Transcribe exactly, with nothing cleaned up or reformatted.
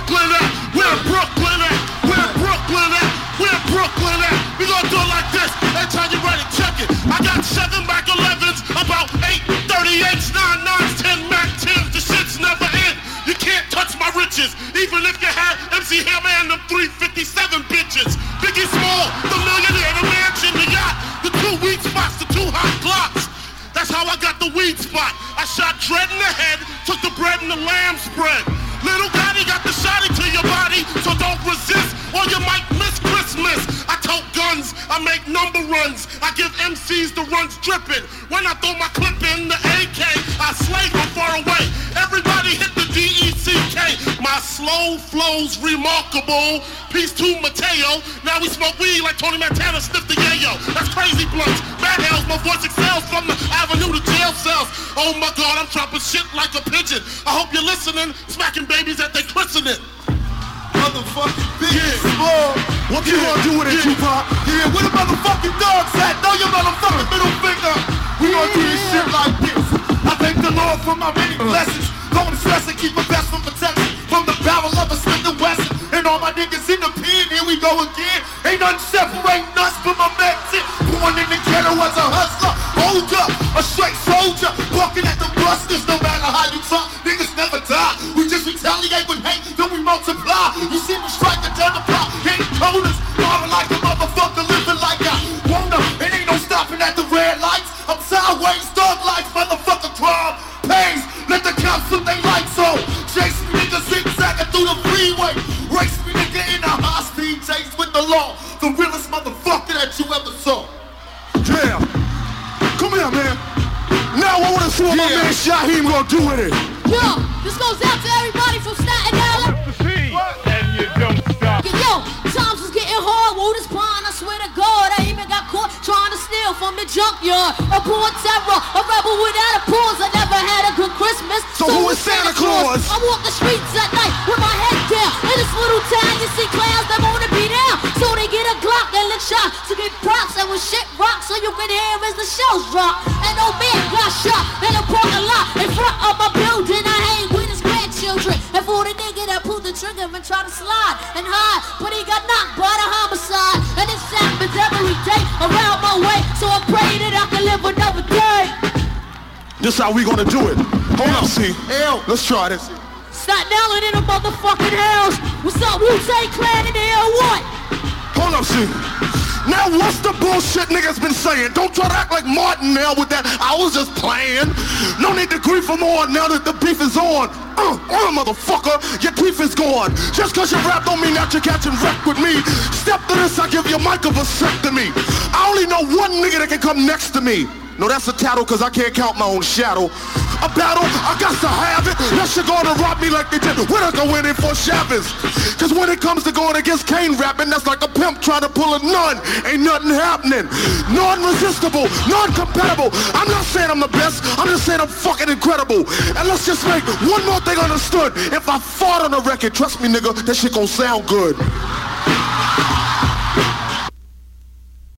Brooklyn at? Where Brooklyn at? Where Brooklyn at? Where Brooklyn at? We gonna do it like this. Every time you ready, check it. I got seven Mac elevens, about eight thirty-eights, nine nines, ten Mac tens. The shit's never end. You can't touch my riches, even if you had M C Hammer and them three fifty-seven bitches. Biggie Small, the millionaire, the mansion, the yacht, the two weed spots, the two hot Glocks. That's how I got the weed spot. I shot Dread in the head, took the bread and the lamb spread. Little Gotti got the shotty to your body, so don't resist or you might miss Christmas. I tote guns, I make number runs, I give M Cs the runs dripping. When I throw my clip in the A K, I slay from far away. Everybody hit the D E C K. My slow flow's remarkable. Peace to Mateo. Now we smoke weed like Tony Montana sniffed the yayo. That's crazy blunts. Bad hells, my voice excels from the avenue to jail cells. Oh my God, I'm dropping shit like a pigeon. I hope you're listening, smacking babies at they christening. Motherfucking bitch. Yeah. Small. What you Yeah. gonna do with it, Yeah. Tupac? Yeah, where the motherfucking dogs at? Throw your motherfucking middle finger. We gonna do this shit like this. I thank the Lord for my many blessings. Don't stress and keep my best from protection. From the barrel of a Smith and Wesson. And all my niggas in the pen, here we go again. Ain't nothing separating us from my medicine. Born in the ghetto as a hustler. Hold up, a straight soldier. Walking at the busters, no matter how you talk. Niggas never die. We just retaliate with hate, then we multiply. You see me striking down the block, hitting corners. Marvin like a motherfucker, living like I wanna. It ain't no stopping at the red lights. I'm sideways, thug life, motherfucker crime. Pays, let the cops put they lights on. Chase me niggas zigzagging through the freeway. Race me nigga in a high speed chase with the law. The realest motherfucker that you ever saw. Yeah. Come here, man. Now I wanna see what my Yeah. man Shaheem gonna do with it. Yo, this goes out to everybody from Staten Island. And you don't stop. Yo, times was getting hard, woo this pond, I swear to God, I even got caught trying to steal from the junkyard. A born terror, a rebel without a pause, I never had a good Christmas. So who is Santa Claus? I walk the streets at night with my head down. In this little town, you see clowns that wanna be down. So they get a Glock and lick shots to get props, and when shit rocks, so you can hear as the shells drop. And old man got shot in a parking lot in front of my building. I hang with his grandchildren, and for the nigga that pulled the trigger and tried to slide and hide, but he got knocked by the homicide. And this happens every day around my way, so I pray that I can live another day. This how we gonna do it. Hold up, see. Ew. Let's try this. Staten Island in a motherfucking house. What's up, Wu-Tang Clan in here or what? Hold up, see. Now what's the bullshit niggas been saying? Don't try to act like Martin now with that. I was just playing. No need to grieve for more now that the beef is on. Uh, uh, motherfucker, your teeth is gone. Just cause you rap don't mean that you're catching wreck with me. Step to this, I give your mic a vasectomy. I only know one nigga that can come next to me. No, that's a tattle cause I can't count my own shadow. A battle, I got to have it. That shit gonna rob me like they did. We're not gonna win it for Chavez. Cause when it comes to going against Kane rapping, that's like a pimp trying to pull a nun. Ain't nothing happening. Non-resistible, non-compatible. I'm not saying I'm the best, I'm just saying I'm fucking incredible. And let's just make one more thing understood. If I fought on the record, trust me nigga, that shit gon' sound good.